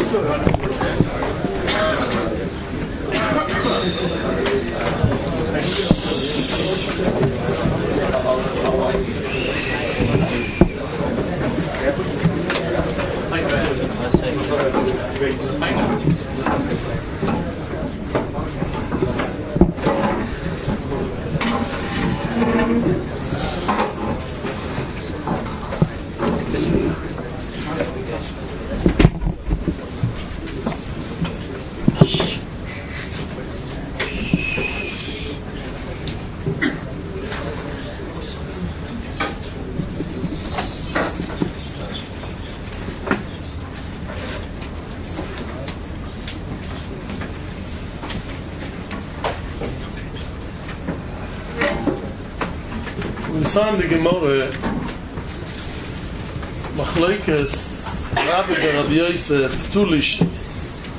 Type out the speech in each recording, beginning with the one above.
Son the Gemara Machlokes Rabbi Rabbi Yosef Tulishnis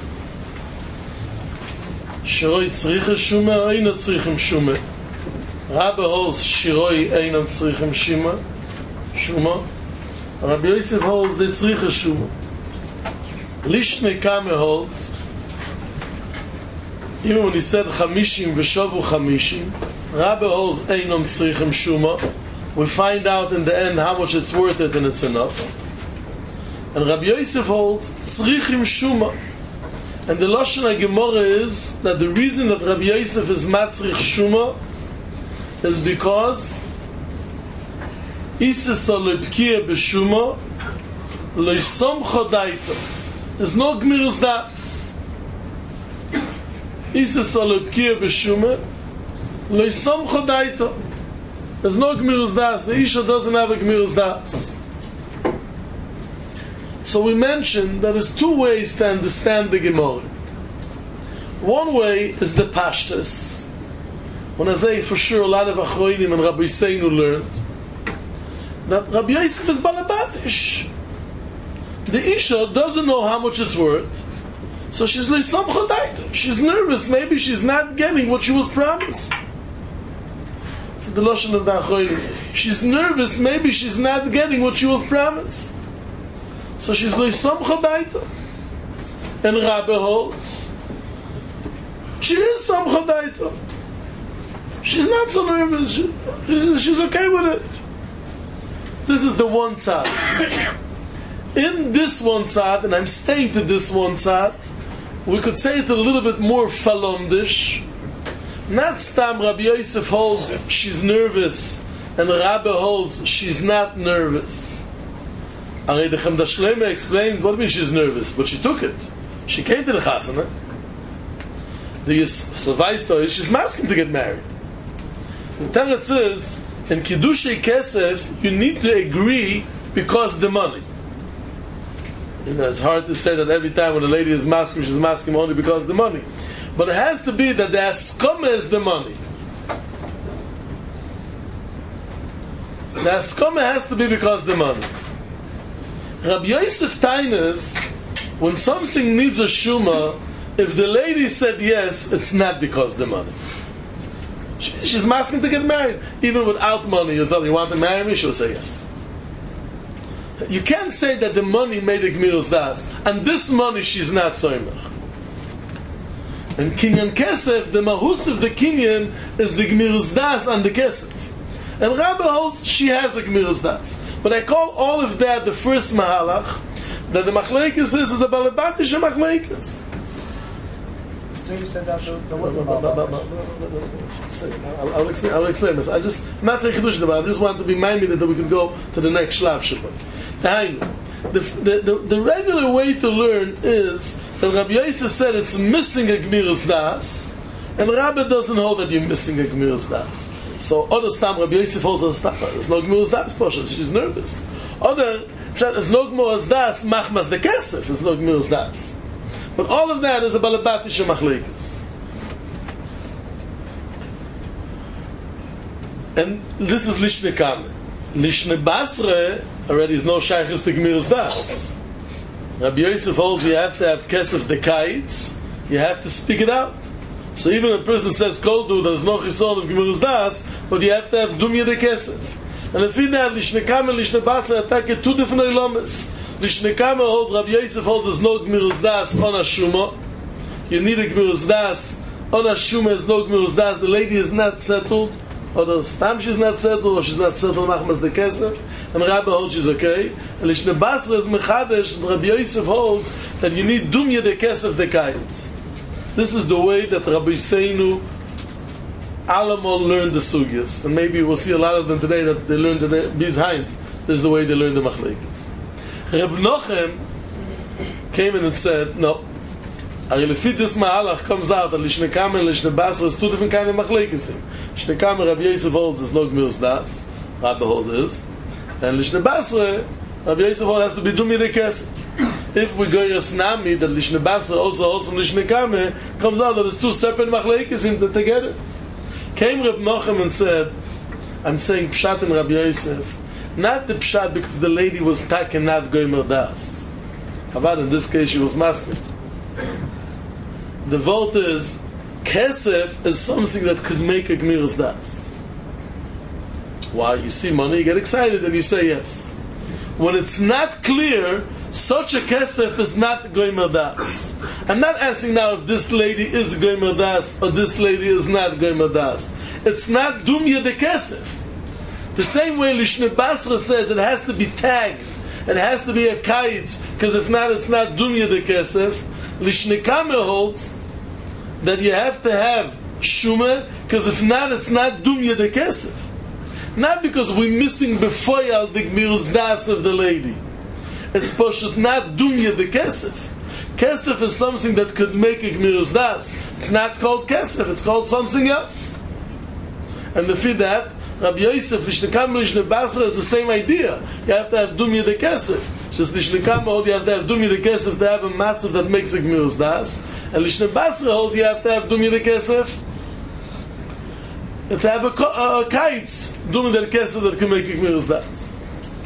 Shiroi tzricha shuma Eina tzrichem shuma Rabbi holds Shiroi Eina tzrichem shuma Rabbi Yosef holds the tzricha shuma Lishne Kame holds even when he said Chamishim v'shovu Chamishim Rabbi holds Einom tzrichem shuma. We find out in the end how much it's worth it and it's enough. And Rabbi Yosef holds tzrichim shuma. And the Lashon HaGemara is that the reason that Rabbi Yosef is matzrich shuma is because Isis alipkiya b'shuma loisom chodaita. There's no gmirus das. Isis alipkiya b'shuma loisom chodaita. There's no Gmirus Das. The Isha doesn't have a Gmirus Das. So we mentioned that there's two ways to understand the Gemara. One way is the Pashtus. When I say for sure a lot of Achroinim and Rabbi Seinu learned that Rabbi Yosef is Balabatish. The Isha doesn't know how much it's worth. So she's like some chodaita. She's nervous. Maybe she's not getting what she was promised. The Lashon of the Achoyim. She's nervous, maybe she's not getting what she was promised. So she's like some chodaita. And Rabbi holds she is some chodaita. She's not so nervous. She's okay with it. This is the one side. In this one side, and I'm staying to this one side, we could say it a little bit more falondish. Not Stam Rabbi Yosef holds she's nervous and Rabbi holds she's not nervous. Arei the Chemda Shlema explains what means she's nervous, but she took it. She came to the Chasana. The Savaisto is she's asking to get married. The Teretz is in Kiddushay Kesef you need to agree because of the money. You know, it's hard to say that every time when a lady is masking, she's masking only because of the money. But it has to be that the Askama is the money. The Askama has to be because of the money. Rabbi Yosef Tainas, when something needs a Shuma, if the lady said yes, it's not because of the money. She's asking to get married. Even without money, you tell her, you want to marry me? She'll say yes. You can't say that the money made a Gmirus Das, and this money she's not soymach. And Kinyan Kesef, the Mahus of the Kinyan is the Gmirus Das and the Kesef. And Rabbi holds she has a Gmirus Das. But I call all of that the first Mahalach, that the Machlekes is a Balabatish Machlekes. So you said that there was a I'll explain this. I'm not saying Chidush Dabba, I just want to be minded that we could go to the next Shlav Shabbat. The regular way to learn is that Rabbi Yosef said it's missing a Gmirus Das, and Rabbi doesn't hold that you're missing a Gmirus Das. So other time Rabbi Yosef holds a stam. There's no Gmirus Das portion. She's nervous. Other there's no Gmirus Das machmas the kesef. There's no Gmirus Das. But all of that is a balabatish machlekes. And this is Lishne Kame. Lishne Basre already is no shaykhis to Gmirus Das. Rabbi Yosef holds you have to have kesef the kites. You have to speak it out. So even if a person says koldu, there's no chison of Gmirus Das, but you have to have dumya the kesef. And if you have Lishne Kame and Lishne Basre attack two different ilamas. Lishne Kama holds, Rabbi Yosef holds there's no Gmirus Das on a Shuma. You need a Gmirus Das on a Shuma, is no Gmirus Das. The lady is not settled, or the stam she's not settled, or she's not settled machmas the kesef, and Rabbi holds she's okay. And Lishne Basra is Mechadesh, and Rabbi Yosef holds that you need Dumya the kesef the kaitz. This is the way that Rabbi Seinu Alamon learned the sugyas, and maybe we'll see a lot of them today that they learned behind. This is the way they learned the machlekes. Reb Nochem came in and said, no, Arilefit this ma'alach comes out that Lishne Kama and Lishne Basra is two different kind of machlekes. Lishne Kama, Rabbi Yosef holds is no Gmius Das, Rabbi holds is, and Lishne Basra, Rabbi Yosef holds has to be Dumi the Kesef. If we go Yasnami, that Lishne Basra also holds from Lishne Kama, comes out that there's two separate machlekes together. Came Reb Nochem and said, I'm saying Pshat and Rabbi Yosef, not the Pshat because the lady was taken not Goymer Das. However, in this case she was masking. The vote is, Kesef is something that could make a Gmiras Das. Why? You see money, you get excited and you say yes. When it's not clear, such a Kesef is not Goymer Das. I'm not asking now if this lady is Goymer Das or this lady is not Goymer Das. It's not Dumya de Kesef. The same way Lishne Basra says it has to be tagged, it has to be a kaitz, because if not, it's not Dumya de Kesef. Lishne Kama holds that you have to have Shumah, because if not, it's not Dumya de Kesef. Not because we're missing befoyal the Gmirus Das of the lady. It's poshut not Dumya the Kesef. Kesef is something that could make a Gmirus Das. It's not called Kesef, it's called something else. And before that, Rabbi Yosef, Lishne Kama, Lishne Basra is the same idea. You have to have Dumya the Kesef. Just Lishne Kama holds you have to have Dumya the Kesef to have a matzav that makes a Gmirus Das. And Lishne Basra holds you have to have Dumya the Kesef to have a kaitz, Dumya the Kesef that can make a Gmirus Das.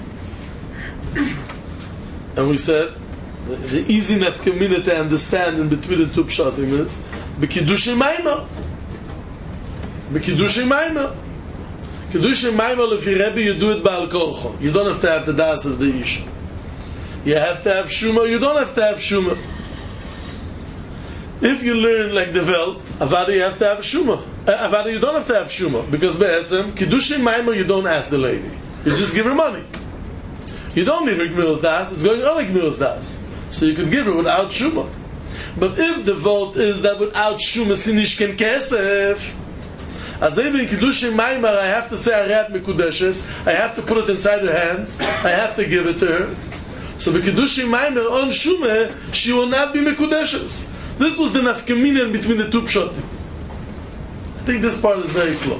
And we said the easy nefkamina to understand in between the two pshatim is b'kiddushay maimah. B'kiddushay maimah. Kiddushay maimah lefi Rebbe you do it ba'al korcho. You don't have to have the das of the isha. You have to have shuma. You don't have to have shuma. If you learn like the Welt, avada you have to have shuma. Avada you don't have to have shuma because be'etzem kiddushay maimah you don't ask the lady. You just give her money. You don't give her Gmiras Das, it's going on like Gmiras Das. So you could give her without Shuma. But if the vote is that without Shuma Sinish Ken Kesef, as even in Kiddushim Maimar, I have to say Arat Mikudeshes, I have to put it inside her hands, I have to give it to her. So in Kiddushim Maimar on Shuma, she will not be Mikudeshes. This was the nafkamina between the two pshatim. I think this part is very clear.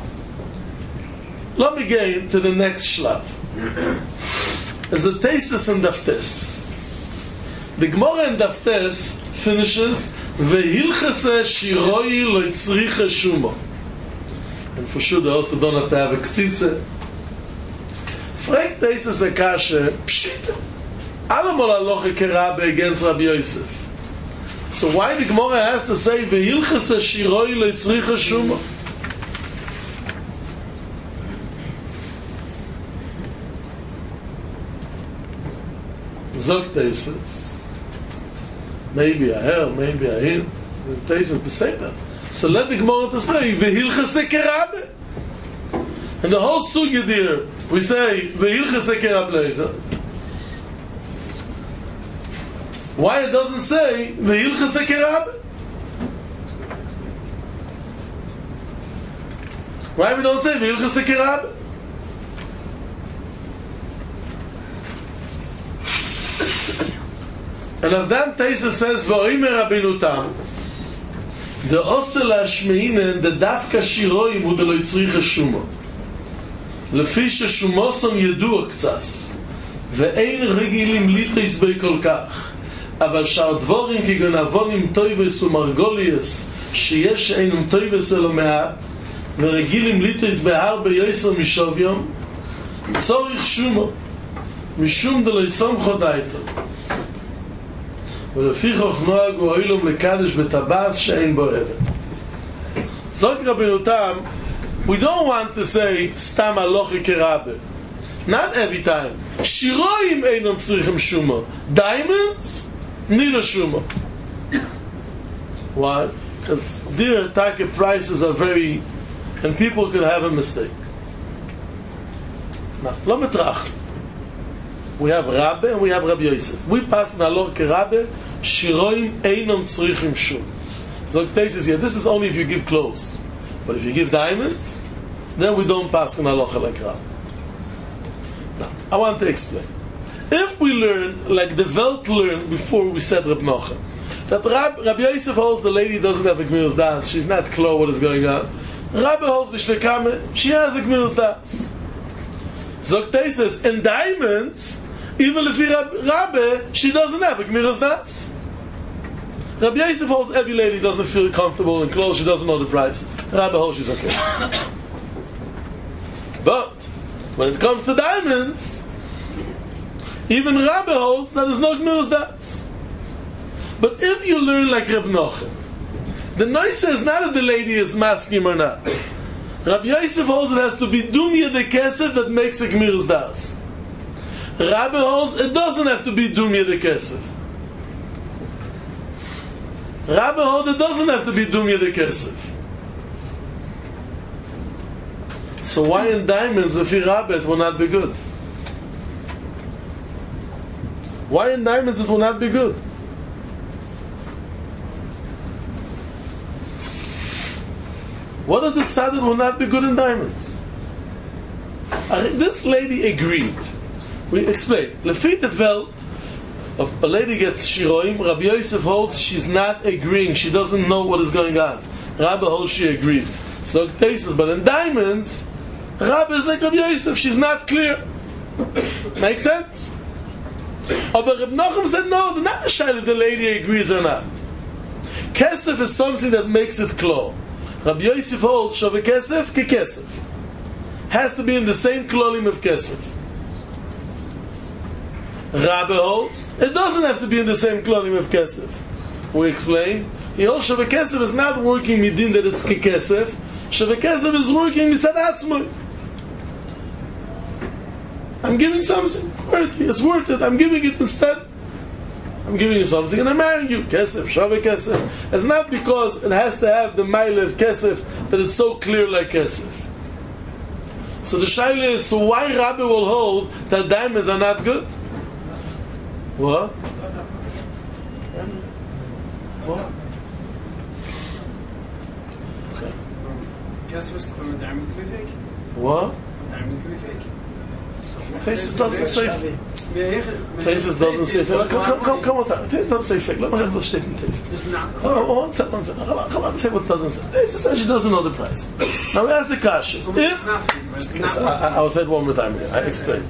Let me get to the next shlav. There's a thesis in Daftes. The Gemara in Daftes finishes Vehilchase shiroi lo yitzricha shuma. And for sure they also don't have to have a ktzitze. Fragt thesis a kashe pshita. Alamol aloche kerabe against Rabbi Yosef. So why the Gemara has to say Vehilchase shiroi lo yitzricha shuma? Zog Teisves. Maybe I hear, maybe I hear. Teisves beseda. So let the Gemara to say Vehilchase kerabe. And the whole sugya there, we say Vehilchase kerabe. Why it doesn't say Vehilchase kerabe? Why we don't say Vehilchase kerabe? And of that Taisa says V'oimer Rabbeinu Tam the osel hashmeinen the dafka shiroim hu de lo yitzricha shuma lefi sheshumoson yedua ktsas ve'ein regilim litris bei kol kach aval shar dvorim kigon avonim toives umargolies sheyesh einum toives elo me'at ve'regilim litris behar beyoyser mishovyom tzorich shuma mishum de lo yisomcho daito ולפיכך נוהג אוהלום לקדש בטבעת שאין בו אבן. זוג רבנו תם, we don't want to say סתם הלוכי כרבה. Not every time. Shiroim einam tzrichim shuma. Diamonds need a shuma. Why? Because their target prices are very, and people could have a mistake. Now, lo metrach. We have Rabbe and we have Rabbi Yosef. We pass in Alor ke Rabbe, Shiroim einam tzrichim shum. So it takes us here, this is only if you give clothes. But if you give diamonds, then we don't pass in halacha like Rabbi. Now, I want to explain. If we learn, like the Welt learned before we said Reb Nochem, that Rabbi Yosef holds the lady doesn't have a gemilas das, she's not clear what is going on. Rabbi holds the Shlekame, she has a gemilas das. Zokte says, in diamonds, even if Rabbi, she doesn't have a gemilas das. Rabbi Yosef holds every lady doesn't feel comfortable in clothes, she doesn't know the price. Rabbi holds she's okay. But when it comes to diamonds, even Rabbi holds that there's no gemilas das. But if you learn like Reb Nochem, the noise is not if the lady is masking or not. Rabbi Yosef holds it has to be dumya de kesef that makes a gemilas das. Rabbi holds it doesn't have to be dumya de kesef. Rabbi holds it doesn't have to be dumya de kesef. So why in diamonds if you Rabbi it will not be good? Why in diamonds it will not be good? What if the tzaddik will not be good in diamonds? This lady agreed. We explain. Lefit the Welt, a lady gets shiroim, Rabbi Yosef holds she's not agreeing. She doesn't know what is going on. Rabbi holds she agrees. So it cases, but in diamonds, Rabbi is like Rabbi Yosef. She's not clear. Make sense? But Reb Nochem said no. Not the shayla if the lady agrees or not. Kesef is something that makes it clear. Rabbi Yosef holds Shaveh Kesef ke Kesef. Has to be in the same klolim of Kesef. Rabbi holds it doesn't have to be in the same klolim of Kesef. We explain. He holds Shaveh Kesef is not working midin that it's ke Kesef. Shaveh Kesef is working mitzad atzmoi. I'm giving something. It's worth it. I'm giving it instead. I'm giving you something and I'm marrying you. Kesef, Shaveh Kesef. It's not because it has to have the mile of Kesef that it's so clear like Kesef. So the shaila is, so why Rabbi will hold that diamonds are not good? What? What? Kesef is clear, diamond could be fake. What? Diamond could be fake. Places doesn't say. Places doesn't say fake. Come on, stop. Places doesn't say fake. Let me have the statement. It's not clear. One second. Come on, say what doesn't say. Places says she doesn't know the price. Now we ask the kasha. I will say it one more time again. I explain.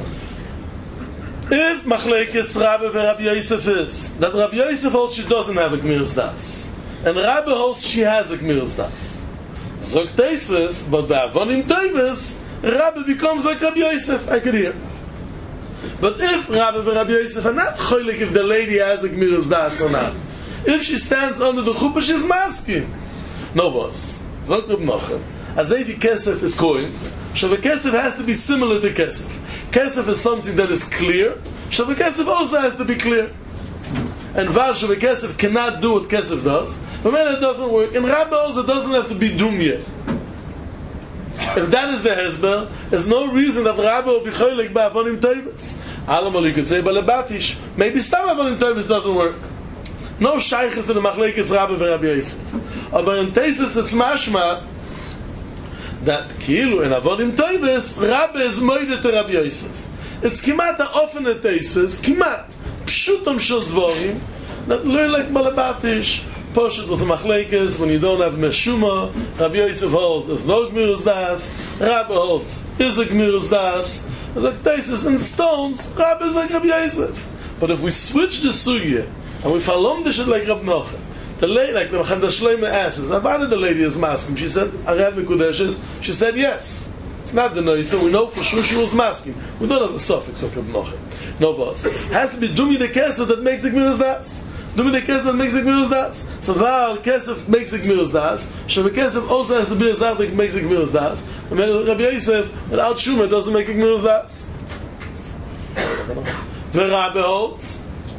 If Machlekes Rabbi and Rabbi Yosef is that Rabbi Yosef holds she doesn't have a gemilas das, and Rabbi holds she has a gemilas das. Zok Teisves, but by Avonim Tevis, Rabbi becomes like Rabbi Yosef. I could hear. But if Rabbi and Rabbi Yosef are not cholik if the lady has a gemilas das or not, if she stands under the chuppah, she's masking. No boss. Zok Reb Nochem. Azevi Kesef is coins. Shaveh Kesef has to be similar to Kesef. Kesef is something that is clear. Shaveh Kesef also has to be clear. And Var Shaveh Kesef cannot do what Kesef does. But when it doesn't work, in Rabbi also it doesn't have to be dumya. If that is the hezber, there's no reason that Rabbi will be cholik by Avonim Tevis. Alamal, you could say Balabatish. Maybe Stam Avonim Tevis doesn't work. No shaykh is to the Machlekes Rabbi and Rabbi Yosef. But in Tesis it's mashma that Kilu and Avonim Tevis, Rabbi is moide to Rabbi Yosef. It's kimat ha'ofen Tesis, kimat pshutam shel dvorim that learn like Balabatish. Poshet was a machlekes when you don't have meshuma. Rabbi Yosef holds there's no gemilas das. Rabbi holds is a gemilas das. It's like Tesis in stones. Rabbi is like Rabbi Yosef. But if we switch the sugya and we follow the shit like Reb Nochem, the lady, like the Mechanda Shleima asks, "Avada the lady is masking?" She said, "Arad Mikudeshes." She said, "Yes." It's not the noise, so we know for sure she was masking. We don't have a suffix of Reb Nochem. No boss. Has to be dumi the kesef that makes the gemilas das. Dumi the kesef that makes the gemilas das. So Val kesef makes the gemilas das. Shaveh kesef also has to be a zach that makes the gemilas das. And then Rabbi Yosef without shuma doesn't make the gemilas das. The Rabbi holds.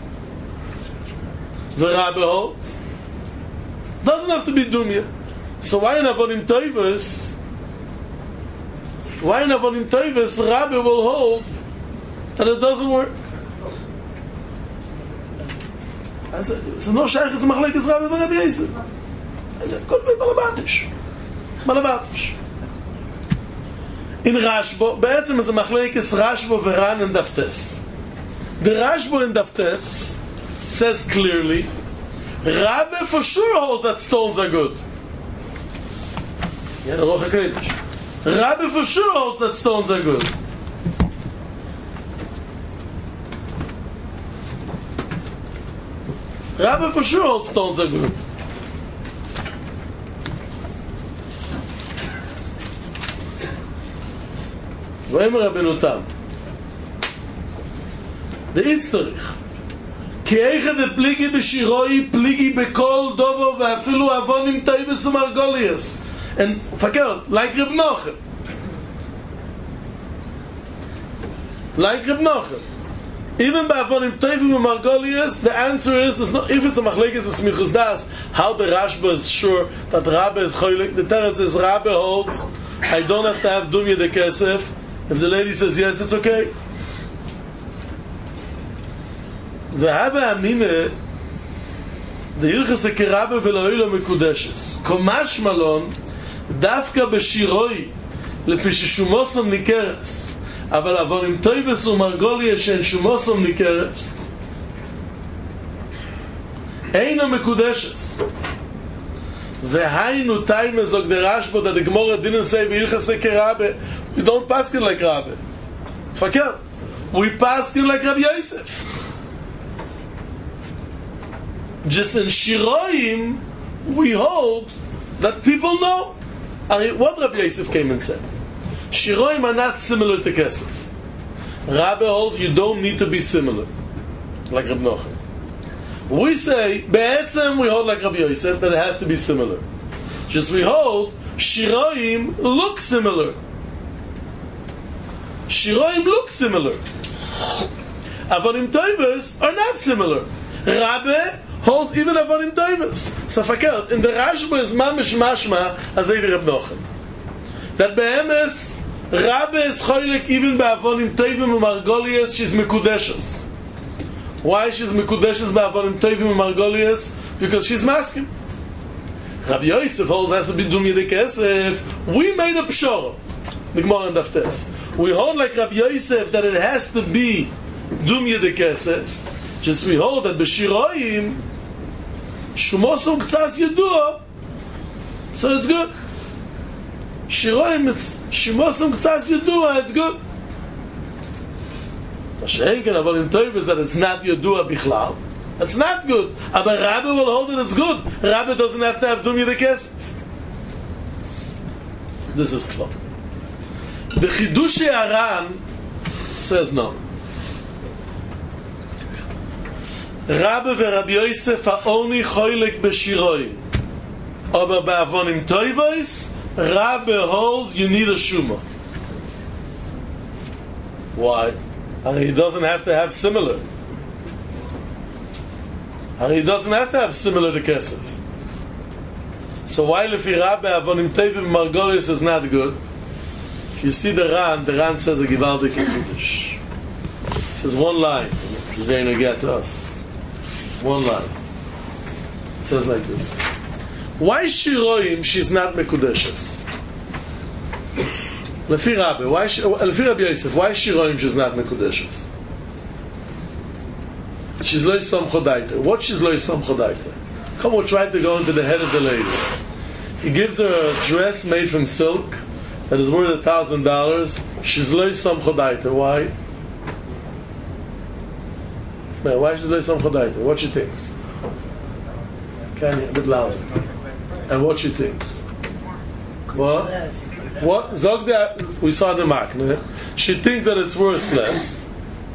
Doesn't have to be Dumya. So why in Avonim Toivos? Rabbi will hold that it doesn't work. I said, it's no shaykh is the machlekes Rabbi and Rabbi Yosef. I said, could be Balabatish. In Rashbo, בעצם is a machlekes Rashbo Veran and Daftes. The Rashbo in Daftes says clearly, Rabbi for sure holds that stones are good. Yeah, the Rocha Kodesh. Rabbi for sure holds that stones are good. Rabbi for sure holds stones are good. ואומר רבנו תם דאיצטריך כי איכא דפליגי בשירוי פליגי בכל דובו ואפילו אבונים טייבס ומרגוליאס and fakir like Reb Nachem even by avonim tovim and margolias the answer is there's not, if it's a machlekes es smichus das how the Rashba is sure that Rabbi is cholik the teretz is Rabbi holds I don't have to have dumya de kesef. If the lady says yes, it's okay. The Hava Amine, the Hilchas Ekerabe veloilo mekudeshes. Komash malon, dafka b'shiroi, lefi sheshumosam nikeres. אבל avonim toibes umargolia she'en shumosam nikeres. Eino mekudeshes. V'hainu taime zog the Rashba that the Gemara didn't say v'ilchas Ekerabe. We don't pass it like Rabbi. Fakir. We pass it like Rabbi Yosef. Just in Shiroim, we hold that people know what Rabbi Yosef came and said. Shiroim are not similar to Kesef. Rabbi holds you don't need to be similar, like Rabbi Nachem. We say, Be'etzem, we hold like Rabbi Yosef that it has to be similar. Just we hold Shiroim look similar. Shiroim look similar. Avonim Toivos are not similar. Rabbi holds even Avonim Toivos. So fakir, in the Rashba is mamish mashma as Reb Nachem. That be'emes, Rabbi is choylek even by Avonim Tovim and Margolias, she's mekudeshes. Why she's mekudeshes by Avonim Tovim and Margolias? Because she's masking. Rabbi Yosef holds has to be dumya de kesef. We made a pshor. The Gemara in Daftes. We hold like Rabbi Yosef that it has to be dumya de kesef. Just we hold that b'shiroim shumosum k'tzas yedua, so it's good. Shiroim shumosum k'tzas yedua, it's good. Mashenken avonim toivos that it's not yedua bichlal. It's not good. But Rabbi will hold it it's good. Rabbi doesn't have to have dumya de kesef. This is clear. The Chidush Aran says no. Rabbi veRabbi Yosef are only choylek b'shiroim. Aber ba'avonim toivos, Rabbi holds you need a shuma. Why? He doesn't have to have similar. He doesn't have to have similar to Kesef. So while if Rabbi avonim tovim margolius is not good, you see the Ran says a Givaldik Kiddush. It says one line. It's very nogea to us. One line. It says like this. Why Shiroim she's not Mekudeshes? Lefi Rabbi, Lefi Rabbi Yosef, why Shiroim she's not Mekudeshes? She's Lo Yisam Chodaita. What she's Lo Yisam Chodaita? Come, we'll try to go into the head of the lady. He gives her a dress made from silk that is worth $1,000. She's Lo Yisam Chodaita. Why? Man, why she's Lo Yisam Chodaita? What she thinks? Can you a bit louder? And what she thinks? What? What? Zog that we saw the makne. She thinks that it's worth less.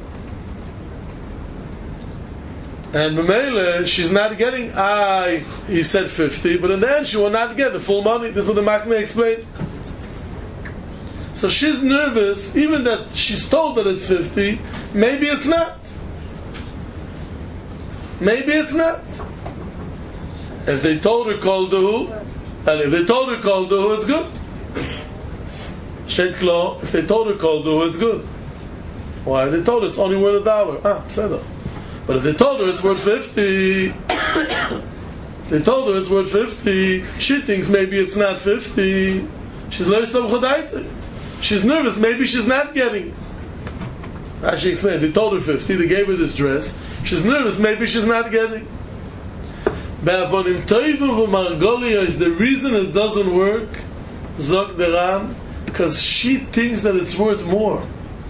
And Mamela, she's not getting, he said 50, but in the end she will not get the full money. This is what the makne explained. So she's nervous, even that she's told that it's 50, maybe it's not. Maybe it's not. If they told her Kol Duhu, and if they told her Kol Duhu, it's good. Shet Klo, if they told her Kol Duhu, it's good. Why? They told her it's only worth $1. Pseudo. But if they told her it's worth 50, they told her it's worth 50, she thinks maybe it's not 50. She's She's nervous, maybe she's not getting. As she explained, they told her 50, they gave her this dress. She's nervous, maybe she's not getting. Is the reason it doesn't work, Zog the Ram, because she thinks that it's worth more.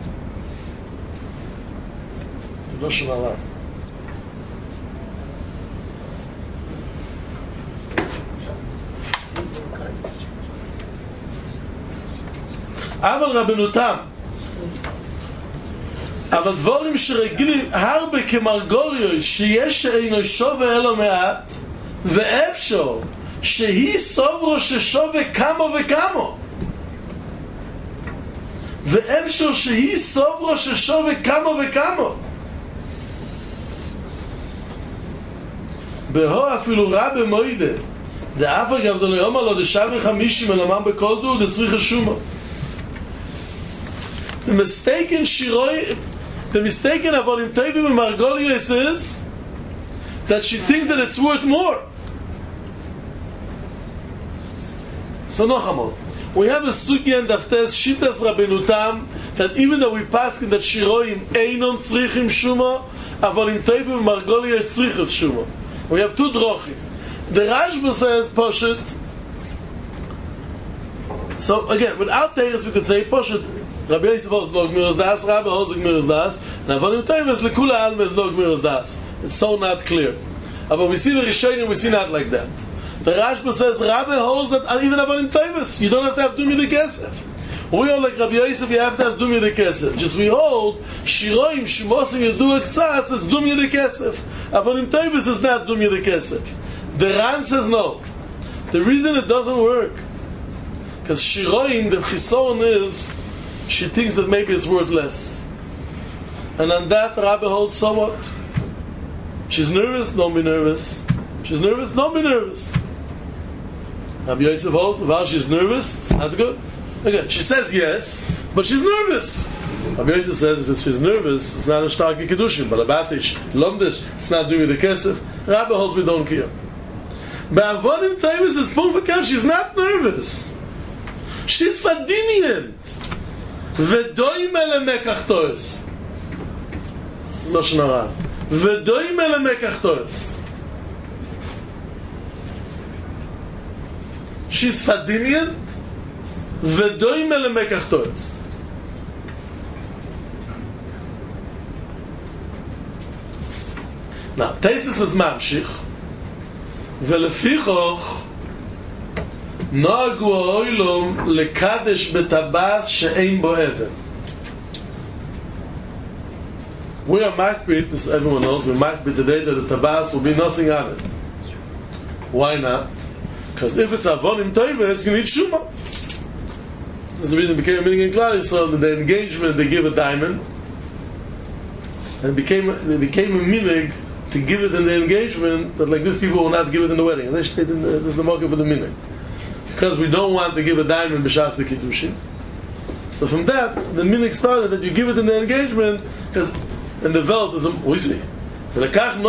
אבל רבנותם, אבל דבורים שרגילים הרבה כמרגוליו שיש שאינו שווה אלו מעט, ואפשר שהיא סוברו ששווה כמה וכמה, ואפשר שהיא סוברו ששווה כמה וכמה, בהו אפילו רבי מוידה דאף אגב דלו יאמר לו דשווה 50 אלומן בכל דו דצריך שומה. The mistaken Avodim Tovim and Margolius is that she thinks that it's worth more. So Nochamol, we have a sugya and Daftes Shitas Rabbenutam that even though we pass in that Shiroim Einon Tzrichim Shuma, Avodim Tovim and Margolius Tzrichas Shuma. We have two drochim. The Rashba says Poshet. So again, without Teres we could say Poshet. Rabbi Yosef holds no Gmiras Das, Rabbi holds Gmiras Das, and Avodim Tovim Lekula Alma is no Gmiras Das. It's so not clear. But we see the Rishonim, we see not like that. The Rashba says Rabbi holds that even Avodim Tovim, you don't have to have Dumi the Kesef. We hold like Rabbi Yosef, you have to have Dumi the Kesef. Just we hold Shiroim Shimosim Yedu Ektzas is Dumi the Kesef. Avodim Tovim is not Dumi the Kesef. The Ran says no. The reason it doesn't work, because Shiroim, the Chison is she thinks that maybe it's worth less. And on that, Rabbi holds somewhat. She's nervous, don't be nervous. She's nervous, don't be nervous. Rabbi Yosef holds, while she's nervous, it's not good. Again, she says yes, but she's nervous. Rabbi Yosef says if she's nervous, it's not a starki kedushin, but a batish, lomdish, it's not doing the kesef. Rabbi holds we don't care. But Avodim Tovim is punkt v'kav, she's not nervous. She's fadimient. ודוימה למקח תורס לא שנראה ודוימה למקח תורס she's fadimient ודוימה למקח תורס. Now, Teisus is mamshich ולפיכוך נהגו האוילום לקדש בטבס שאין בו אבן. We are makbid, as everyone knows, we're makbid today that the tabas will be nothing on it. Why not? Because if it's avonim toivos, you need shuma. This is the reason it became a meaning in Klal Yisrael that the engagement they give a diamond, and it became a meaning to give it in the engagement that like this people will not give it in the wedding. This is the market for the meaning. Because we don't want to give a diamond b'shas the kiddushin. So from that, the minhag started that you give it in the engagement, because in the Welt is we see. It's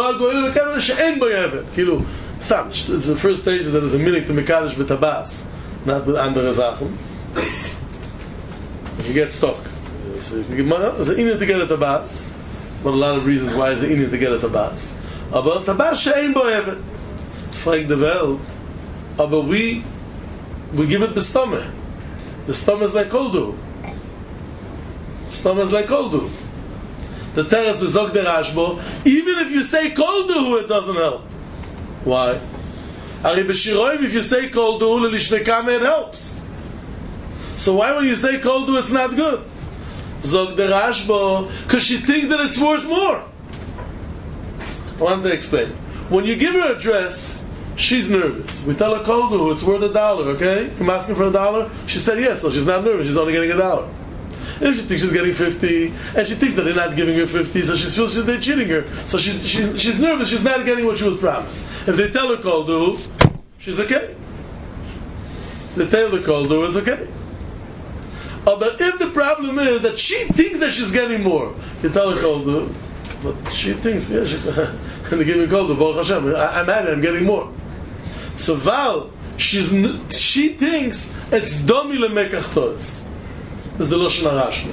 the first stage that there's a minhag to mekadosh b'tabas, not with andere Sachen. If you get stuck, so you can give money. There's an inyan to get a tabas, but a lot of reasons why is the inyan to get a tabas. Aber tabas she'ein bo evet. Frag the Welt, aber we give it b'stomach. The stomach is like koldu. Stomach is like koldu. The teretz is zog der Rashbo. Even if you say koldu, it doesn't help. Why? Ari b'shiroim, if you say koldu, l'lishnekame, it helps. So why when you say koldu, it's not good? Zog der Rashbo, because she thinks that it's worth more. I want to explain. When you give her a dress, She's nervous. We tell her Kol Du, it's worth $1, okay? I'm asking for $1. She said yes, so she's not nervous. She's only getting $1. If she thinks she's getting 50, and she thinks that they're not giving her 50, so she feels they're cheating her. So she's nervous. She's not getting what she was promised. If they tell her Kol Du, she's okay. If they tell her Kol Du, it's okay. But if the problem is that she thinks that she's getting more, you tell her Kol Du, but she thinks, yeah, she's and they give me Kol Du, Baruch Hashem, I'm happy, I'm getting more. So Val, she thinks it's domi lemekach toz. This is the Lashon HaRashba.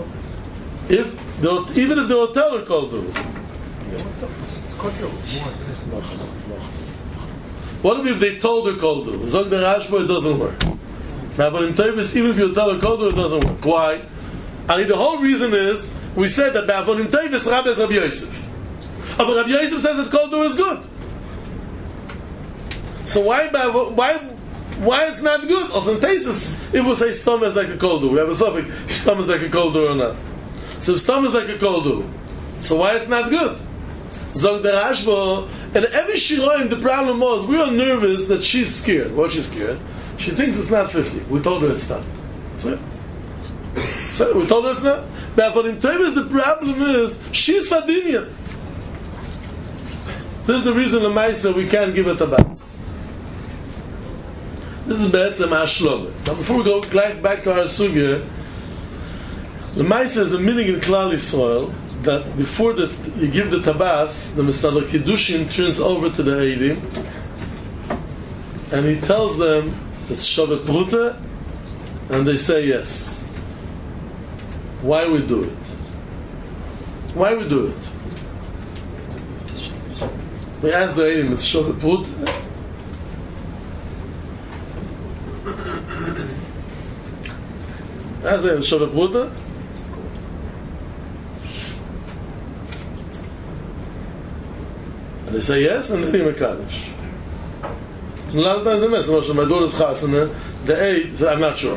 Even if they will tell her Kol Du. What if they told her Kol Du? Zog the Rashba, it doesn't work. Now, but in Tevis, even if you tell her Kol Du, it doesn't work. Why? I mean, the whole reason is, we said that Ba'avonim Tevis, Rabbi is Rabbi Yosef. But Rabbi Yosef says that Kol Du is good. So why it's not good? Also in Tesis, if we say Stom is like a Kol Du, we have a suffix, Stom is like a Kol Du or not. So if Stom is like a Kol Du, so why it's not good? Zog the Rashba, and every Shiroim, the problem was, we are nervous that she's scared. What she's scared? She thinks it's not 50. We told her it's not. So we told her it's not. But for him, the problem is, she's Fadimia. This is the reason the Maisa we can't give it a Tabas. This is Be'etzem HaShlomah. Now before we go back to our Sugya, the Maisa is a meaning in Klal Yisrael that before that you give the Tabas, the Mesala Kiddushin turns over to the Eidim and he tells them it's Shavet Pruta and they say yes. Why we do it? Why we do it? We ask the Eidim, it's Shavet Pruta. Ask them, it's Shavet Pruta. They say yes, and they make Kaddish. A lot of times they mess. My daughter's chasana, the aide said, I'm not sure.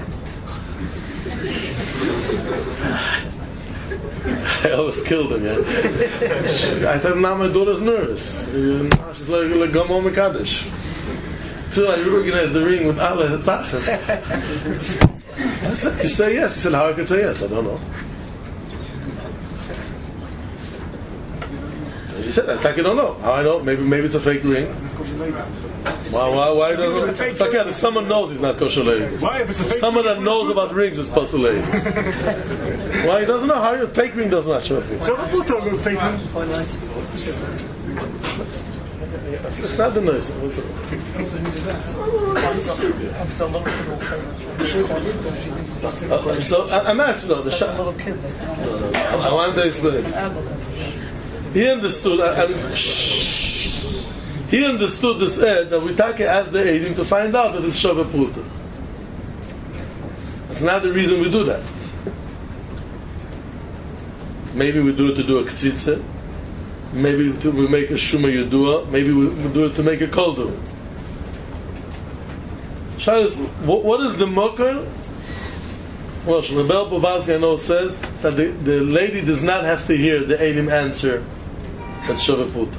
I almost killed him, yeah. I thought, now my daughter's nervous. Now she's like go home and Kaddish. So I organized the ring with Allah Tzachim. I said, you say yes. He said, how I could say yes? I don't know. He said, I don't know. How I know? Maybe it's a fake ring. Why don't know? If someone knows he's not kosher lady. Why? If it's a fake someone that knows about rings is puzzle lady. Why he doesn't know how a fake ring does not show up. Fake ring. It's not the noise. So I'm asking though. I want to explain. He understood. He understood this ed that we take as the Eidim to find out that it's Shavet Pruta. That's not the reason we do that. Maybe we do it to do a ktsitze. Maybe we make a shuma yudua. Maybe we do it to make a kol du. Shalos, what is the mocker? Well, Rebel Bovarsky I know says that the lady does not have to hear the Eidim answer. That's Shavet Pruta.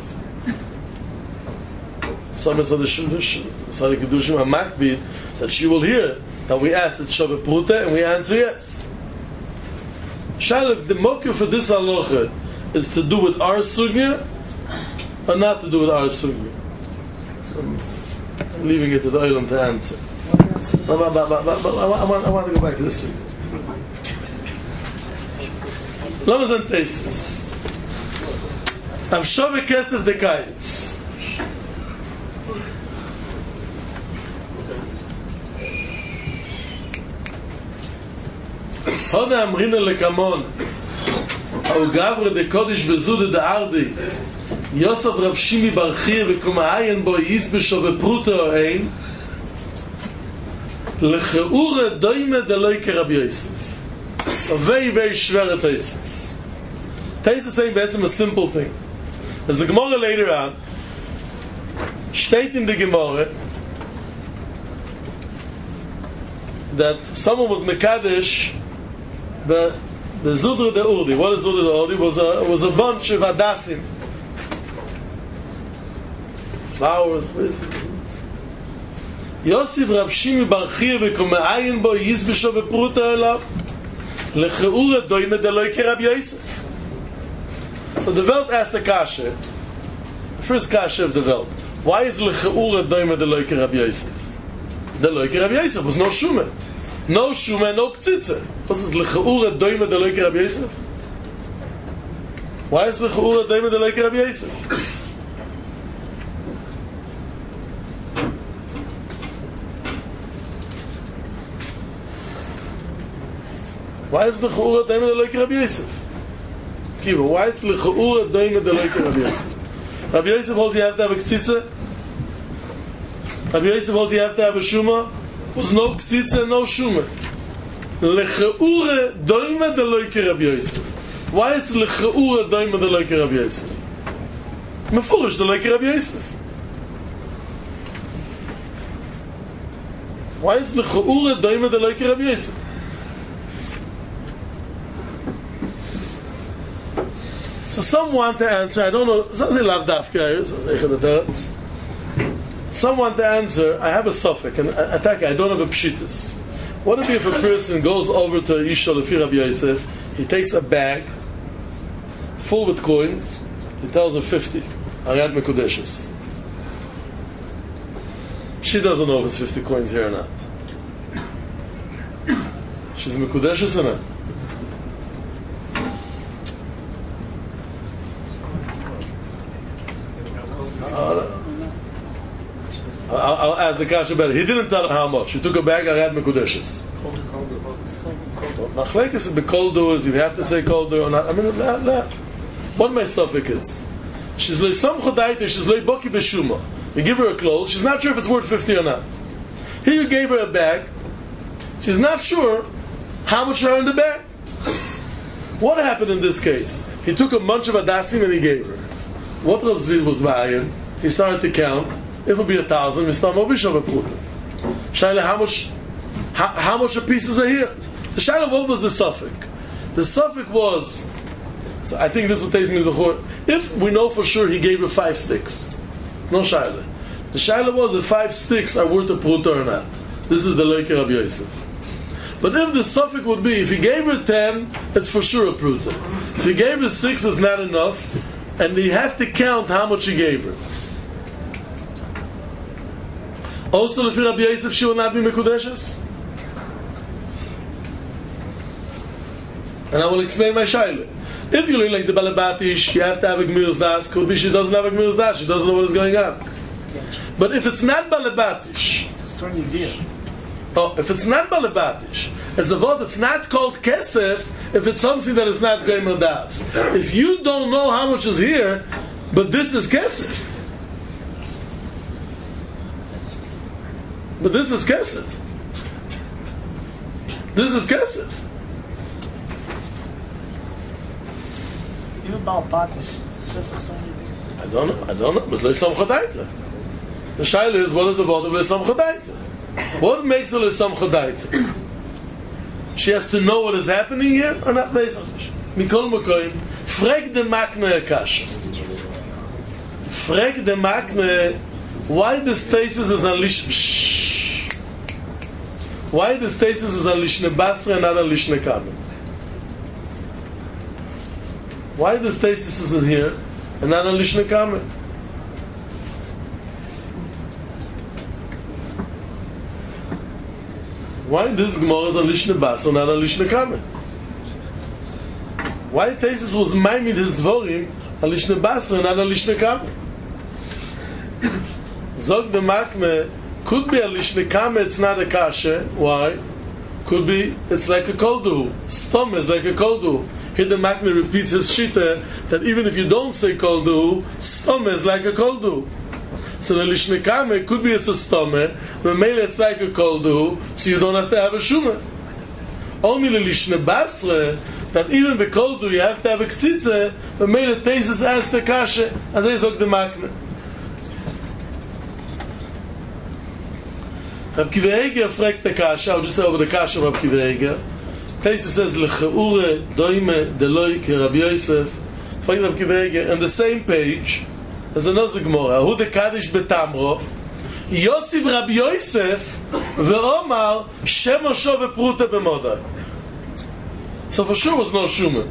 Some is the Kiddushim HaMakbid that she will hear that we ask it's Shavet Pruta and we answer yes. Shalif, the mokyo for this halacha is to do with our sugya or not to do with our sugya. So I'm leaving it to the Olam to answer. But I want to go back to this sugya. Lamas and Teisvis. Am Shove Kesef de Kayitz. Hoda Amrina Lekamon Au Gavre de Kodesh Bezude de Ardi Yosef Rav Shimi Barchir V'koma Ayen Bo Yis B'Shove Pruta Ohein Lecheure Doime de Loike Rabbi Yosef. A very, very schwere Teisvis. Teisvis saying betzim a simple thing. As the Gemara later on, steht in the Gemara that someone was Mekadesh the Zudra de Urdi. What is Zudra de Urdi? Was a bunch of Hadassim. flowers. Yosef Rab Shimi Bar Chia v'koma'ayin bo yizbisho v'pruta elav lecheura doime deloi kerab Yosef. So the Welt asks a kasha. The first kasha of the Welt. Why is lecheura doime deloi kerab Yosef? Deloi kerab Yosef was no shumeh. No shumeh, no ktzitze. What is lecheura doime deloi kerab Yosef? Why is lecheura doime deloi kerab Yosef? Why is lecheura doime deloi kerab Yosef? Kiva, why is lecheura doime deloi kerab Yosef? Rabbi Yosef holds you have to have a ktzitze. Rabbi Yosef holds you have to have a shuma. Was no ktzitze, no shuma. Lecheura doime deloi kerab Yosef. Why it's lecheura doime deloi kerab Yosef? Mefurish deloi kerab Yosef. Why is lecheura doime deloi kerab Yosef? So some want to answer, I don't know, some want to answer, I have a suffix, and I don't have a pshitis. What if a person goes over to Isha Lefi Rabbi Yosef, he takes a bag full with coins, he tells her 50, Ariad Mekudeshes. She doesn't know if it's 50 coins here or not. She's Mekudeshes or not? I'll ask the kasha better. He didn't tell her how much. He took a bag, Ariad Mekudeshes. Machlekes is bekoldu, is you have to say koldu or not. I mean, what my suffix is. She's like some chodaita, she's like boki b'shuma. You give her a clothes, she's not sure if it's worth 50 or not. Here you gave her a bag, she's not sure how much are in the bag. What happened in this case? He took a bunch of adasim and he gave her. What Rav Zvi was buying? He started to count. It will be 1,000. Mr. Mobishov Pruta. Shaila, how much of pieces are here? The Shaila, what was the suffix? The suffix was. So I think this will taste me the chor. If we know for sure he gave her 5 sticks, no Shaila. The Shaila was if 5 sticks are worth a Pruta or not. This is the Leiker Rabbi Yosef. But if the suffix would be, if he gave her 10, it's for sure a Pruta. If he gave her 6, it's not enough, and you have to count how much he gave her. Also, Lefi Rabbi Yosef, she will not be Mekudeshes? And I will explain my shaila. If you learn like the Balabatish, you have to have a Gmir's Das. Could be she doesn't have a Gmir's Das, she doesn't know what is going on. But if it's not Balabatish, if it's not Balabatish, it's a vote, it's not called Kesef, if it's something that is not Gmir's Das. If you don't know how much is here, but this is Kesef. But this is Kesef. This is Kesef. Even about Batish. I don't know. But Leisam Chodaita. The shaila is, what is the word of Leisam Chodaita? What makes a Leisam Chodaita? She has to know what is happening here or not? Mikol Mokoim. Frag the Makne Akasha. Frag the Makne. Why the stasis is on Lish... Why the stasis is on Lishne Basra and not on Lishne Kamen? Why the stasis is in here and not on Lishne Kamen? Why this Gemara is on Lishne Basra and not on Lishne Kamen? Why stasis was maimid his dvorim on Lishne Basra and not on Lishne Kamen? Zog the Makme could be a Lishne Kamen, it's not a kasha. Why? Could be, it's like a koldu. Stom is like a koldu. Here the Makme repeats his shita that even if you don't say koldu, stom is like a koldu. So the Lishne Kamen could be it's a stom, but mainly it's like a koldu, so you don't have to have a shuma. Only the Lishne Basra, that even the koldu you have to have a ktzitze, but mainly the thesis as the kasha, as they zog the Makme. Rab Kiva Eger fragt the kasha, I'll just say over the kasha of Rab Kiva Eger. Taisa says, Lecheure doime deloi ke Rabbi Yosef. Fragt Rab Kiva Eger, on the same page, There's another Gemara. Hu de Kaddish betamro. Yosif Rabbi Yosef ve'omar shemosho ve'pruta b'modai. So for sure was no Shumah.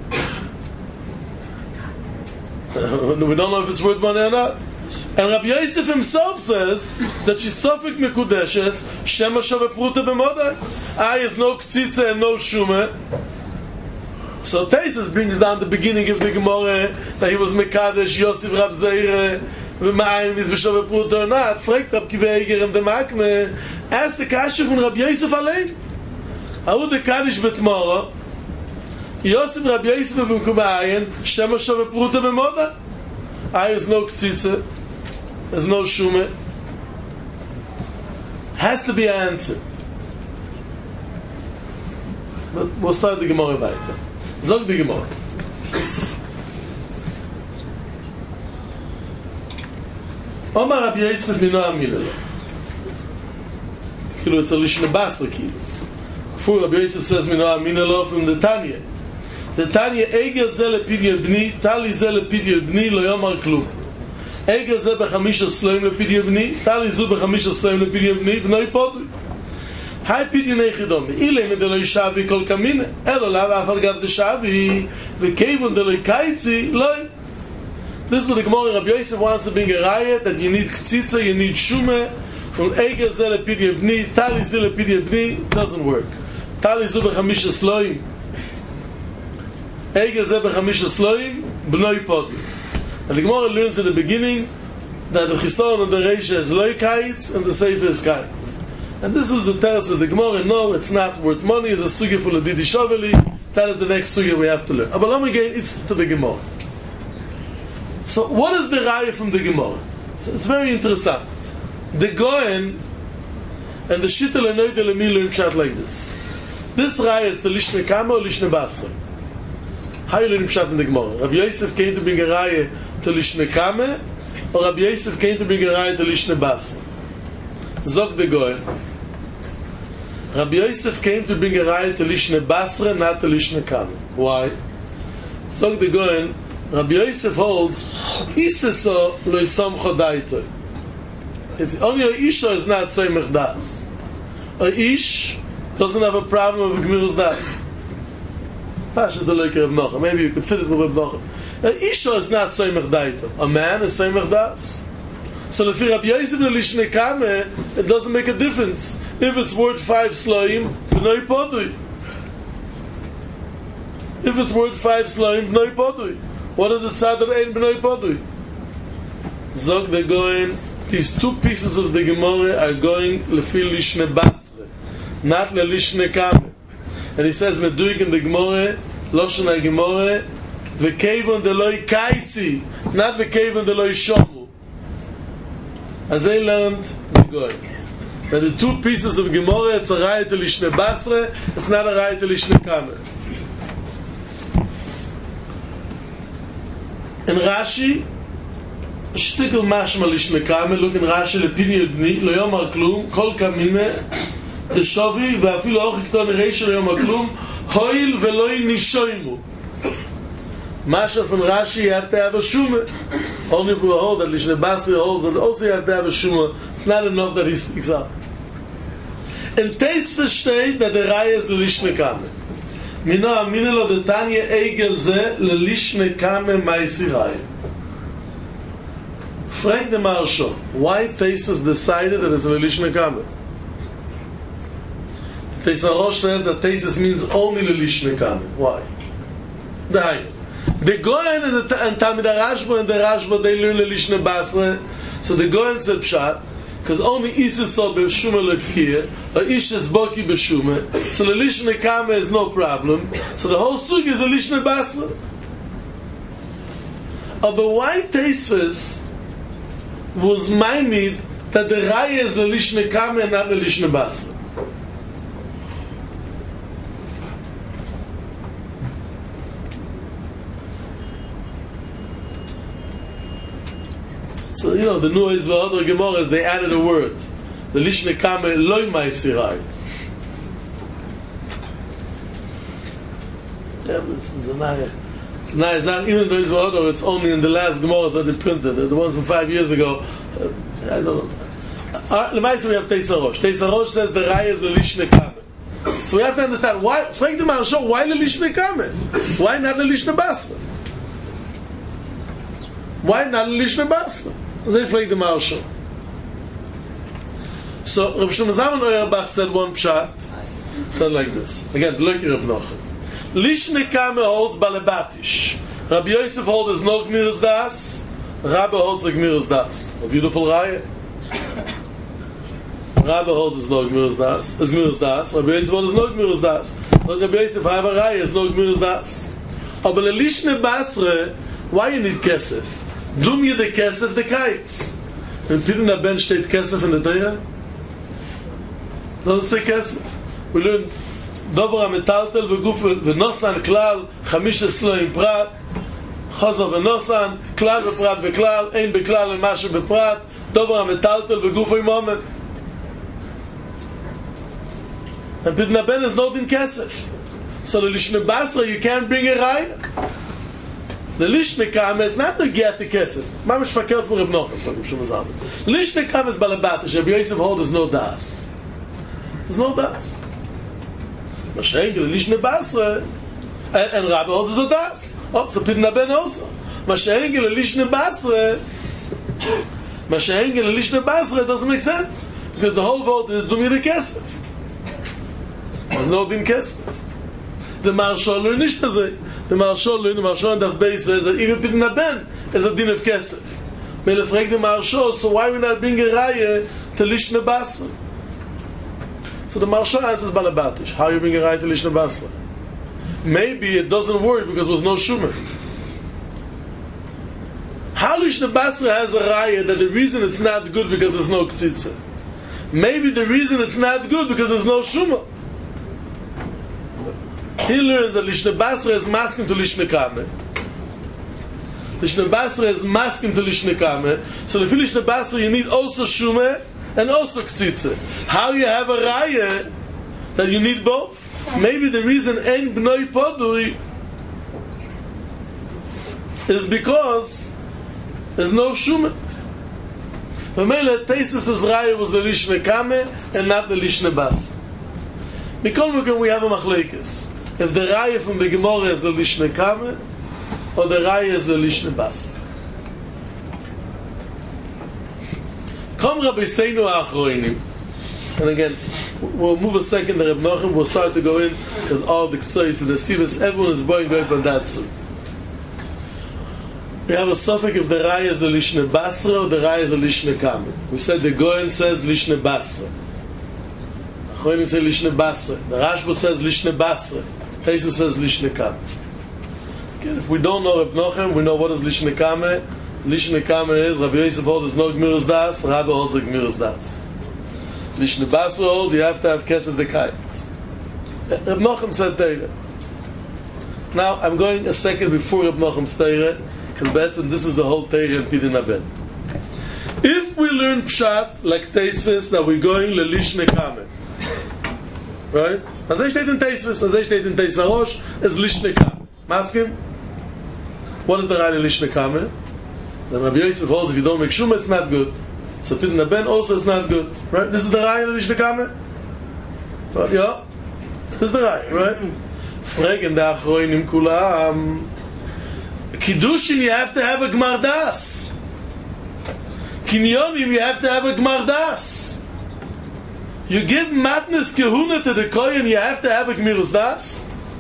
We don't know if it's worth money or not. And Rabbi Yosef himself says that she's Sofik Mekudeshes shemosho ve'pruta b'modai. Is no Ktsitza and no Shumah. So Taisus brings down the beginning of the Gemara that he was Mekadesh Yosef Rab Zeire v'ma'ayim is b'shove pruta or not. Fragt Rab Kiva Eiger and the Makne, ask the Kasha from Rab Yosef allein. Ahu de Kaddish betmara Yosef Rab Yosef b'mkubayin shema shove pruta b'moda. There's no Ktsitza, there's no Shumeh. Has to be an answer. But we'll start the Gemara weiter. Zog the Gemara. Omar Rabbi Yosef mino amilelo. Kilo it's a lishne basra kilo. Before Rabbi Yosef says mino amilelo from the Tanya. The Tanya Egel ze lepidye bni, Tali ze lepidye bni, lo yomar klum. Egel ze b'chamisha sloim lepidye bni, Tali zu b'chamisha sloim lepidye bni, b'noi podui. Hai pidyon eichidom, ilem de lo yishavi kol kamine, elo lav afar gav de shavi, v'kevon de lo yikaitzi, loi. This is what the Gemara Rabbi Yosef wants to bring a riot, that you need ktsitza, you need shumeh, from Egel ze lepidyon bni, Tali ze lepidyon bni, doesn't work. Tali zu b'chamisha sloim, Egel ze b'chamisha sloim, b'noi podui. And the Gemara learns in the beginning that the Chisaron and the Reisha is loy kaitz, and the Sefer is kaitz. And this is the teretz of the Gemara. No, it's not worth money. It's a sugya full of Didi Shoveli. That is the next sugya we have to learn. But let me get it's to the Gemara. So, what is the raya from the Gemara? So it's very interesting. The Goen and the Shittel and Noidel and learn pshat like this. This raya is the Lishne Kama or Lishne Basra. How you learn pshat in the Gemara? Rabbi Yosef came to bring a raya to Lishne Kama, or Rabbi Yosef came to bring a raya to Lishne Basra. Zog the Goen. Rabbi Yosef came to bring a raya to Lishne Basra, not to Lishne Kama. Why? Zog the Goen. Rabbi Yosef holds Iseso lo yisom chodaito. It's only a Isha is not soymech das. A Ish doesn't have a problem with Gmirus das. Pash is the loike of Nocha. Maybe you could fit it with Nocha. A Isha is not soymech daito. A man is soymech das. So if Rabbi Yosef lo Lishne Kama, it doesn't make a difference. If it's worth 5 sloim, b'noi podui. If it's worth 5 sloim, b'noi podui. What are the tzadar ein b'noi podui? Zog the Goen, these two pieces of the Gemara are going lefi Lishne Basra, not le Lishne Kama. And he says, meduik in the Gemara, Loshen ha-Gemara, v'kevon de lo yikaitzi, not v'kevon de lo yishomu. As they learned the Goen. That the two pieces of Gemara, it's a raya to Lishne Basra, it's not a raya to Lishne Kama. In Rashi, shtikl mashma Lishne Kama, look in Rashi, lepidyon bni, lo yomar klum, kol kamine, the shovi, ve'afilu och ikton reisha lo yomar klum, hoil ve'loi nishoimu. Masha from Rashi, you have to have a shumah. Only if we hold that Lishne Basra holds that also you have to have a shumah. It's not enough that he speaks up. In Teis versteht that the raya is the Lishne Kama. Mino aminelo de Tanya Egel ze le Lishne Kama ma'isi raya. Frank the Marsha, why Teis decided that it's a Lishne Kama? Teis Rosh says that Teis means only le Lishne Kama. Why? The Goen and Talmid Rashba and the Rashba, they learn the Lishne Basra. So the Goen said pshat, because only Isis saw b'shuma lepkir, or Ish is boki b'shuma. So the Lishne Kama is no problem. So the whole sug is the Lishne Basra. But why Teisves was maimid that the Raya is the Lishne Kama and not the Lishne Basra? So, you know, the Nuais and other Gemaras, they added a word. The Lishne Kama loy ma'isi raya. Yeah, this is a nice. Even though it's only in the last Gemara that they printed. The ones from 5 years ago, I don't know. Lemaisa we have Teisa Rosh. Teisa Rosh says the Raya is the Lishne Kamen. So we have to understand why. Frank the Maharsha, why the Lishne Kamen? Why not the Lishne Basra? Why not the Lishne Basra? They Frank the Maharsha. So Reb Shlomo Zalman Auerbach said one pshat. Said like this. Again, look at Reb Nachum. Lishne Kamen holds Balabatish. Rabbi Yosef holds no Gmiras Das. Rabbi holds a Gmiras Das. A beautiful Raya. Rabbi holds is no Gmiras Das. Is Gmiras Das. Rabbi Yosef holds is no Gmiras Das. So Rabbi Yosef have a Raya is no Gmiras Das. Aber le Lishne Basra, why you need Kesef? Dum you the Kesef the kites. When Pidin Ben steht Kesef in the Torah? Doesn't say Kesef. We learn Dover HaMetaltel v'guf v'nosan klal 15 עם פרט חוזר ונוסן כלל ופרט וכלל אין בכלל אין משהו בפרט Dover HaMetaltel v'guf עם omen. And Pidin Ben is not in Kesef. So the Lishne Basra you can't bring a Raya. The Lishne Kamen is not to get the Kesef. Mamish fakert from Reb Nachum, so Reb Shlomo Zalman. Lishne Kamen is Balabatish. Rabbi Yosef hold is no das. There's no das. Mashenkel Lishne Basra and Rabbi holds is a das. Oh, so Pidin Ben also. Mashenkel Lishne Basra doesn't make sense because the whole vote is Dumi the Kesef. There's no din Kesef. The Maharsha learned nicht das. The Maharsha in the base says that even Pidin Ben is a din of Kesef. Mele fragt the Maharsha, so why we not bring a Raya to Lishne Basra? So the Maharsha answers Balabatish. How you bring a Raya to Lishne Basra? Maybe it doesn't work because there was no Shumer. How Lishne Basra has a Raya that the reason it's not good because there's no Ktsitsa? Maybe the reason it's not good because there's no Shumer. He learns that Lishne Basra is masking to Lishne Kamen. Lishne Basra is masking to Lishne Kamen. So if you Lishne Basra, you need also Shumeh and also Ktsitze. How you have a Raya that you need both? Maybe the reason Ein Bnoi Podui is because there's no Shumeh. V'mele Teisus' Raya was the Lishne Kamen and not the Lishne Basra. Mikol Mukim we have a Machlekes. If the Raya from the Gemara is the Lishne Kamen or the Raya is the Lishne Basra. Kom Rabbi Seinu Achroinim. And again, we'll move a second to Reb Nachum. We'll start to go in because all the Ktsois, the Sivas, everyone is going on that soon. We have a suffix if the Raya is the Lishne Basra or the Raya is the Lishne Kamen. We said the Goyen says Lishne Basra. Achroinim say Lishne Basra. The Rashba says Lishne Basra. Teisa says Lishne Kamen. Again, if we don't know Reb Nachum, we know what is Lishne Kamen. Lishne Kamen is Rabbi Yosef holds no Gmiras Das, Rabbi holds the Gmiras Das. Lishne Basra holds you have to have Kesef the Kites. Reb Nachum said Teira. Now I'm going a second before Reb Nachum's Teira because this is the whole Teira in Pidin Ben. If we learn Pshat like Teisvis that we're going Lishne Kamen, right? As I state in Teisvis, as I state in Teisa Rosh, is Lishne Kamen. Maskim? What is the Raya Lishne Kamen? Then Rabbi Yosef holds if you don't make Shumah, it's not good. So Pidin Ben also is not good. Right? This is the Raya Lishne Kamen? But yeah, this is the Raya, right? Fragen da Achroinim Kulam. Kiddushin, you have to have a Gmar Das. Kinyonim, you have to have a Gmar Das. You give madness Kehuna to the Kohen, you have to have a Gmiras Das.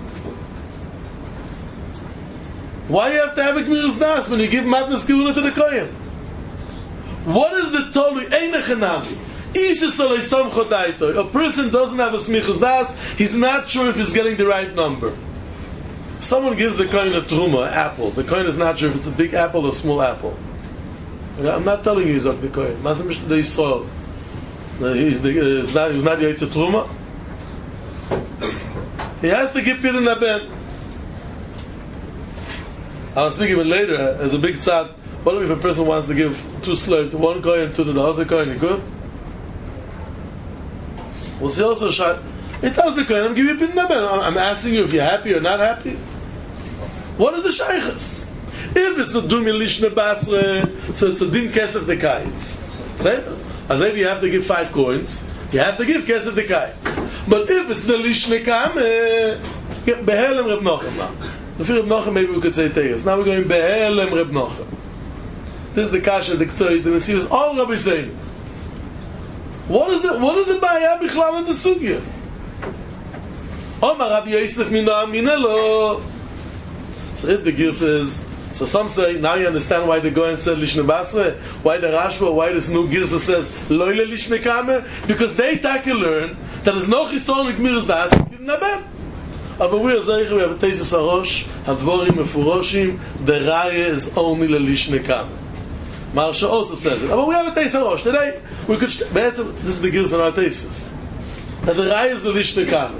Why do you have to have a Gmiras Das when you give madness Kehuna to the Kohen? What is the Tolu? Einachanami. A person doesn't have a Smichas Das, he's not sure if he's getting the right number. If someone gives the Kohen a Truma, an apple, the Kohen is not sure if it's a big apple or a small apple. I'm not telling you he's not the Kohen. Masam the Yisrael. He's not Yaitze Truma. He has to give Pidin Ben. I'll speak even later as a big tzad. What if a person wants to give 2 slaves to one Kohen, 2 to the other Kohen? He could? We'll see also shot. He tells the Kohen, I'm giving you Pidin Ben. I'm asking you if you're happy or not happy. What are the shaykhs? If it's a dumi lishne basre, so it's a din kesef dekayitz. As if you have to give 5 coins, you have to give kesef dekayitz. But if it's the lishne kame, behelem Reb Nochem now. If Reb Nochem, maybe we could say tegas. Now we're going behelem Reb Nochem. This is the kasha, the k'tzoyis, the Messias, all Rabbi saying. What is the ba'aya bichlal in the sugya? Omar Rabbi Yosef mina minelo. So if the Gil says, so some say, now you understand why the Goyen said Lishne Basre, why the Rashba, why this new Girsa says Loile Lishne Kame, because they take and learn that there's no Chison in Gmiras Das, Naben. Aber we have a Tesis Arosh, Hadvorim Mefuroshim, the Raya is only Lishne Kame. Marsha also says it. But we have a Tesis Arosh. Today, we could, this is the Girsa in our Tesis. That the Raya is the Lishne Kame.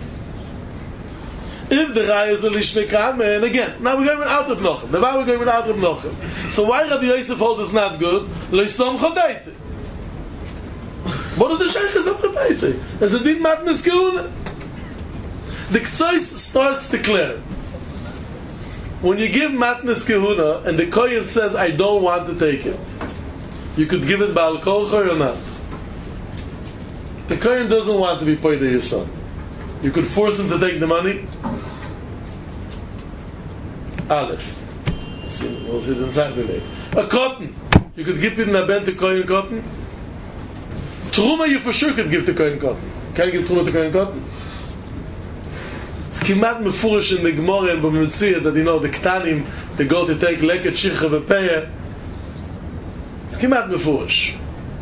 If the Raya is the Lishne Kame, and again, now we're going without Reb Nochem. Now we're going without Reb Nochem. So why Rabbi Yosef holds it's not good? Loisom Chodaite. What are the Sheikhs of Chodaite? There's a din matnes keuna. The K'tzois starts declaring. When you give matnes keuna, and the Kohen says, I don't want to take it, you could give it Baal Kolcha or not. The Kohen doesn't want to be paid to his son. You could force him to take the money. Aleph. We'll see it inside the way. A cotton. You could give it in a bent to Kohen cotton. Truma you for sure could give to Kohen cotton. Can you give Truma to Kohen cotton? It's kimat mefurish in the Gemara and B'Mitzvah that you know the Ktanim, they go to take leket shicha v'peya. It's kimat mefurish.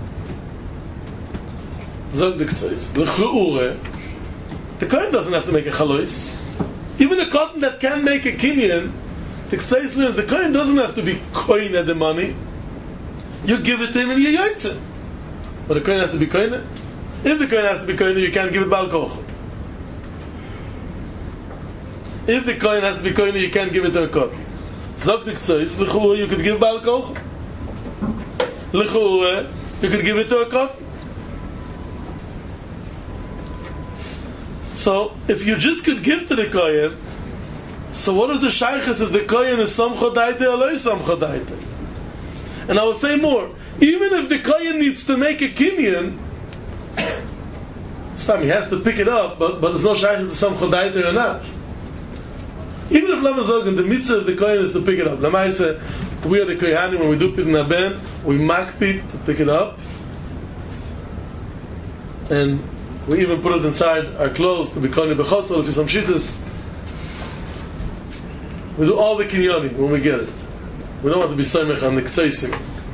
Zog the K'tzois. L'ch'le'ure. The Kohen doesn't have to make a chalois. Even a cotton that can make a kinyan, the K'tzois learns the Kohen doesn't have to be Kohen at the money. You give it to him and you yoytze it. But the Kohen has to be Kohen. If the Kohen has to be Kohen, you can't give it Baal Koch. If the Kohen has to be Kohen, you can't give it to a cotton. Zog the K'tzois, l'ch'le'ure, you could give Baal Koch. L'ch'le'ure, you could give it to a cotton. So, if you just could give to the Kohen, so what are the shaykhs if the Kohen is some chodaite or lo some chodaite? And I will say more. Even if the Kohen needs to make a kinyan, he has to pick it up, but there's no shaykhs if some chodaite or not. Even if Lamazog and the mitzvah of the Kohen is to pick it up. Lamaisa, we are the Kohanim, when we do Pit Naben, we makpit to pick it up. And we even put it inside our clothes to be koni b'chotzol, if you some shittas. We do all the kinyonim when we get it. We don't want to be soymech on the k'tzoising.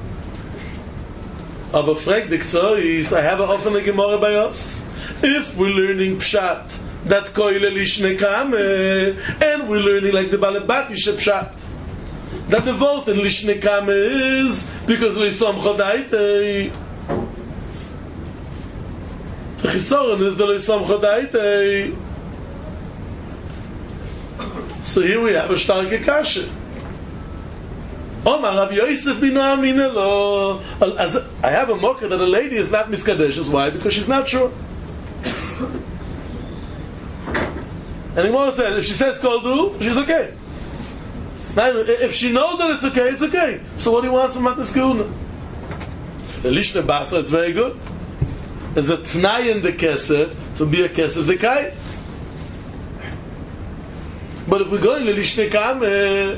Aber frag the k'tzois, I have an often a Gemara by us. If we're learning pshat, that koile lishne kame, and we're learning like the Balabati pshat, that the volt in lishne kame is because lisom chodaite. The chisaron is the lisom chodaite. So here we have a starke kasha. Omar Rabbi Yosef bin Aminelo. I have a mocker that a lady is not miskadeshes. Why? Because she's not sure. And the Gemara says, if she says koldu, she's okay. Now, if she knows that it's okay, it's okay. So what do you want from Matnas Keuna? The Lishne Basra, it's very good. There's a t'nai in the kesef to be a kesef the kite. But if we go in the Lishne Kame,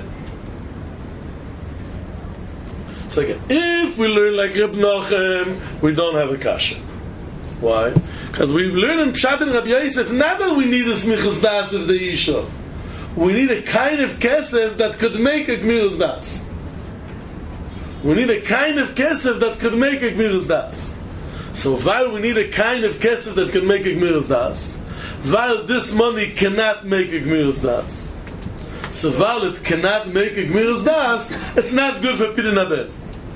so again, if we learn like Reb Nochem, we don't have a kasha. Why? Because we learn in Pshat and Rabbi Yosef, not that we need a smichas das of the Isha. We need a kind of kesef that could make a gmiras das. We need a kind of kesef that could make a gmiras das. So while we need a kind of kesef that can make a gmiras das, while this money cannot make a gmiras das, so while it cannot make a gmiras das, it's not good for Pidin Abed.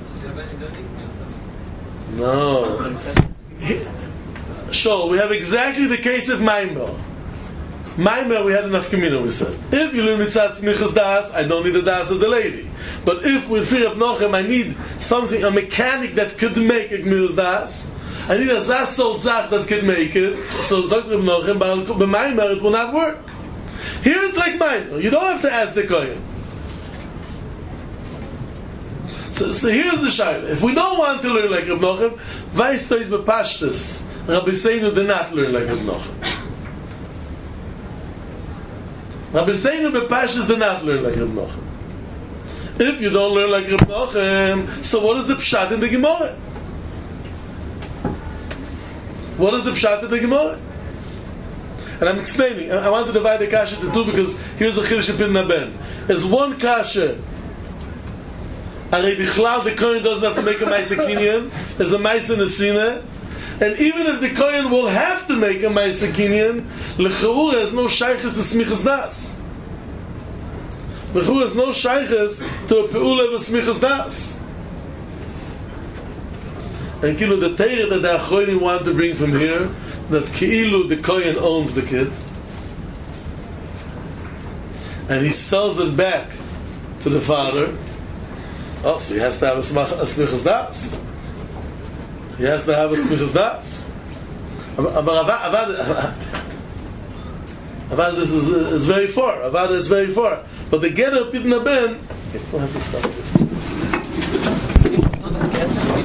No. Sure, we have exactly the case of Maimer. Maimer, we had enough community, we said. If you learn mitzat smichas das, I don't need the das of the lady. But if with Fear of Nochem, I need something, a mechanic that could make a gmiras das, I need a zasol zach that could make it, so Zak Reb Nochem, by Maimer, it will not work. Here it's like mine. You don't have to ask the Kohen. So here's the shayla. If we don't want to learn like Reb Nochem, weißt du is bepashtes. Rabbi Seinu did not learn like Reb Nochem. Rabbi Seinu bepashtes did not learn like Reb Nochem. If you don't learn like Reb Nochem, so what is the pshat in the Gemara? What is the pshat in the Gemara? And I'm explaining. I want to divide the kasha into two because here's a chiddush in Pidna Ben. There's one kasha. The Kohen doesn't have to make a Maisa Kinyan. There's a Maisa Nesina. And even if the Kohen will have to make a Maisa Kinyan, L'cha'ura has no shaykhis to Smichas Das. L'cha'ura has no shaykhis to a Pe'ula of Smichas Das. And Kilu, the Teirah that the Achronim want to bring from here, that Ki'ilu, the Kohen owns the kid, and he sells it back to the father. Oh, so he has to have a smichas das. He has to have a smichas das. Avad this is very far. Avad is very far. But the get of Pidna Ben, we'll have to stop it.